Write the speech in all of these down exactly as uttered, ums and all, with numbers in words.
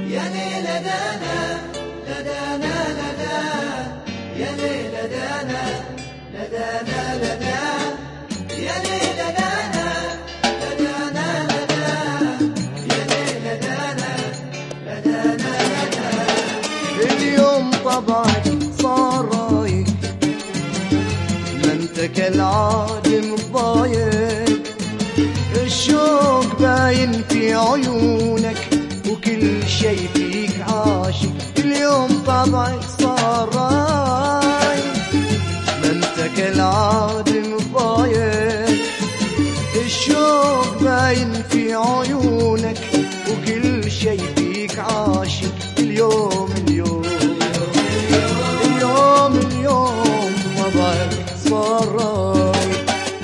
يا ليلى دانا لدانا لدا يا ليلى دانا لدانا لدا يا ليلى دانا لدانا لدا يا ليلى دانا لدانا لدا. اليوم طبعك صار رايق ما انت كالعادة مضايق، الشوق باين في عيونك وكل شي فيك عاشق. اليوم طبعك صار رايق ما انت كالعادة مضايق، الشوق باين في عيونك وكل شي فيك عاشق. اليوم اليوم اليوم اليوم طبعك صار رايق.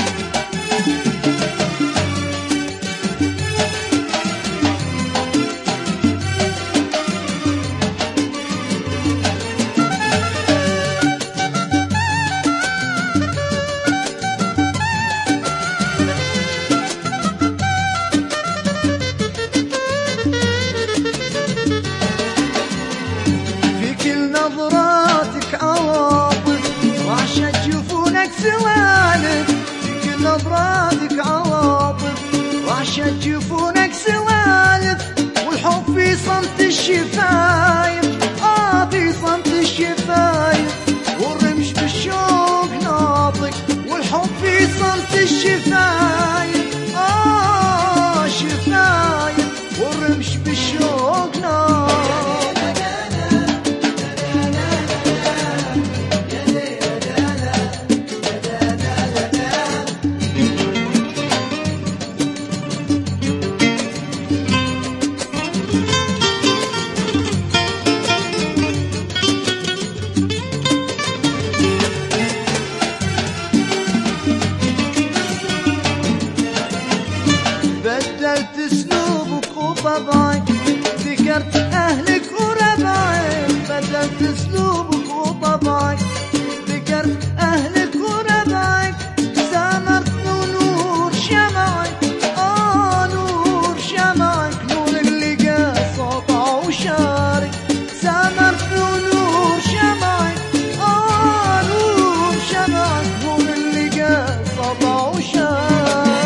نظراتك عواطف وعشت جفونك سوالف، في كل نظراتك عواطف وعشت جفونك سوالف، والحب في صمت الشفايف، آه في صمت الشفايف، والرمش بالشوق ناطق، والحب في صمت الشفايف، آه شفايف، والرمش بالشوق ناطق. بدلت اسلوبك وطبعك، ذكرت اهلك وربعك، بدلت اسلوبك وطبعك، ذكرت اهلك وربعك، سامرت نور شمعك، اه نور شمعك، نور اللي قا سطع وشارك، سامرت نور شمعك، اه نور شمعك، نور اللي قا سطع وشارك.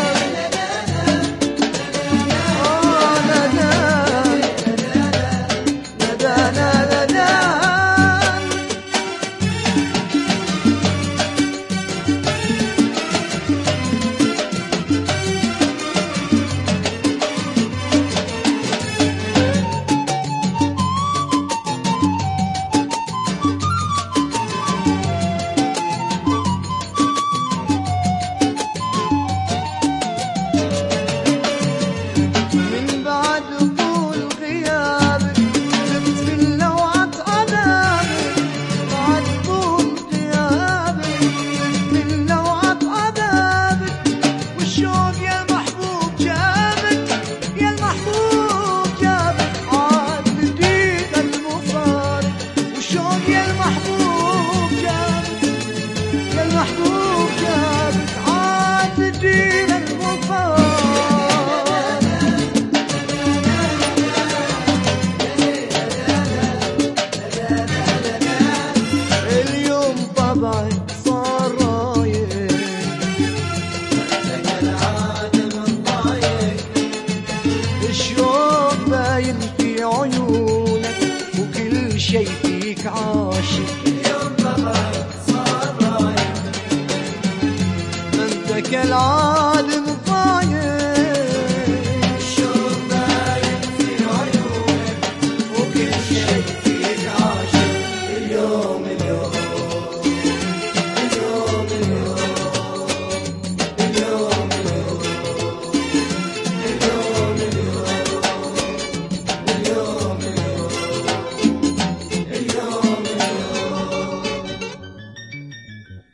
الشوق باين في عيونك وكل شي فيك عاشق. اليوم طبعك صار رايق ما انت كالعادة